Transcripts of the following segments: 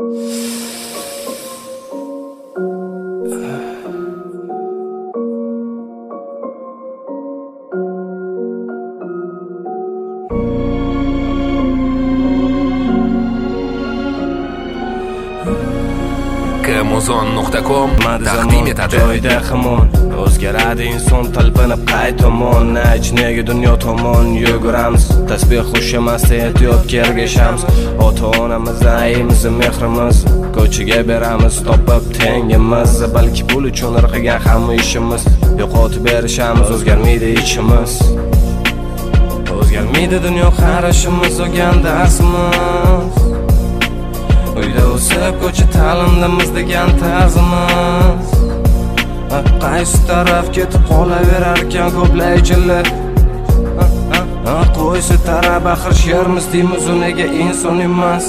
Kmuzon.com taqdim etadi. Joyda hamon o'zgaradi inson talpinib qay tomon, na ichidagi dunyo tomon yuguramiz. Tasbih xushimasta ehtiyotga ergashamiz. Ota-onamiz ayimiz mehrimiz ko'chiga beramiz topib tengimiz. Balki pul uchun irqigan hamma ishimiz yo'qotib berishamiz. O'zgarmaydi ichimiz, o'zgarmaydi dunyo qarashimiz, o'rgan darsimiz. Uyda o'sib ko'cha ta'limdamiz degan tarzimiz. Qaysi taraf ketib qolaverar ekan ko'playchilar. Qo'ysi taraf axir shermiz deymiz, nega inson emas?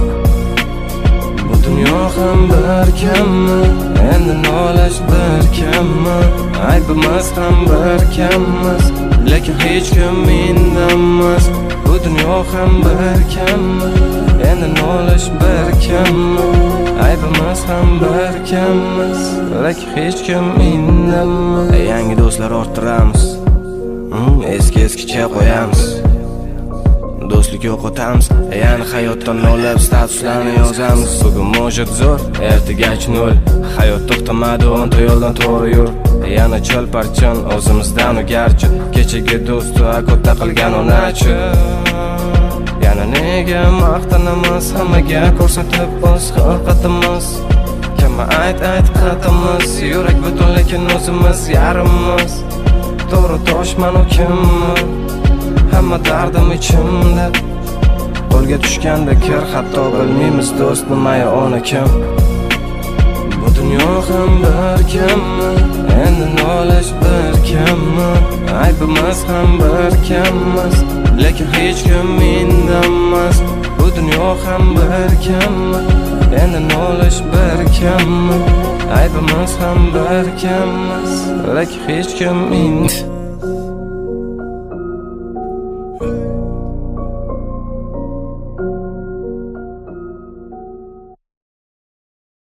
Bu dunyo ham bir kammi, endi nolash bir kammi? Aybimiz ham bir kammiz, lekin hech kim indamas. Bu dunyo ham bir kammi, endi nolash bir kammi? Aybimiz ham bir kammiz, lekin hech kim indamas. Yangi do'stlar orttiramiz, eskicha qo'yamiz. Do'stlik yo'qotamiz, yana hayotdan nolab statuslarni yozamiz. Bugun mo'jid zo'r, ertagacha nol. Hayot to'xtamadi, o'nta yo'ldan to'g'ri yur. Yana chol parchan o'zimizdan ugarchi, kechagi do'stu akota qilgan onachi. Yana nega maqtanamiz, hammaga ko'rsatib o'z xalqatimiz. Kimma ayt qatimiz, yurak butun lekin o'zimiz yarimiz. To'g'ri toshman u kimman, hamma dardim ichimda. Qo'lga tushganda kir, hatto bilmaymiz do'st nima ona kim. Bu dunyo ham bir kammi, endi nolash bir kammi? Aybimiz ham bir kammiz, lekin hech kim indamas. Bu dunyo ham bir kammi, endi nolash bir kammi? Aybimiz ham bir kammiz, lekin hech kim indamas.